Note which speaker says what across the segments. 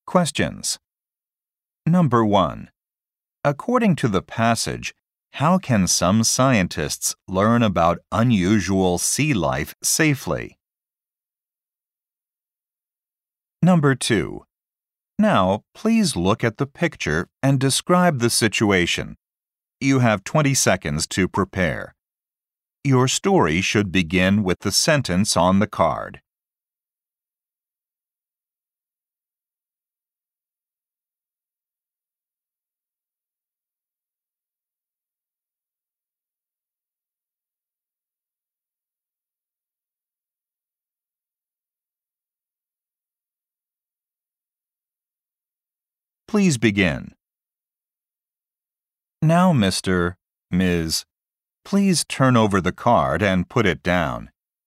Speaker 1: Questions. Number 1. According to the passage, how can some scientists learn about unusual sea life safely? Number 2. Now, please look at the picture and describe the situation. You have 20 seconds to prepare. Your story should begin with the sentence on the card. Please begin. Now, Ms. Please turn over the card and put it down.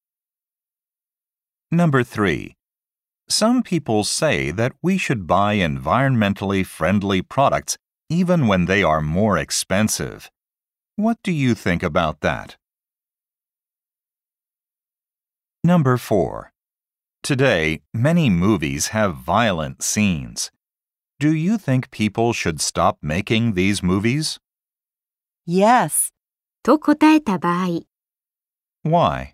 Speaker 1: Number 3. Some people say that we should buy environmentally friendly products even when they are more expensive. What do you think about that? Number 4. Today, many movies have violent scenes. Do you think people should stop making these movies?
Speaker 2: Yes.
Speaker 3: と答えた場合、
Speaker 1: Why?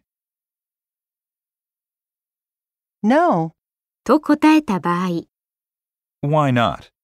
Speaker 2: No.
Speaker 3: と答えた場合、
Speaker 1: Why not?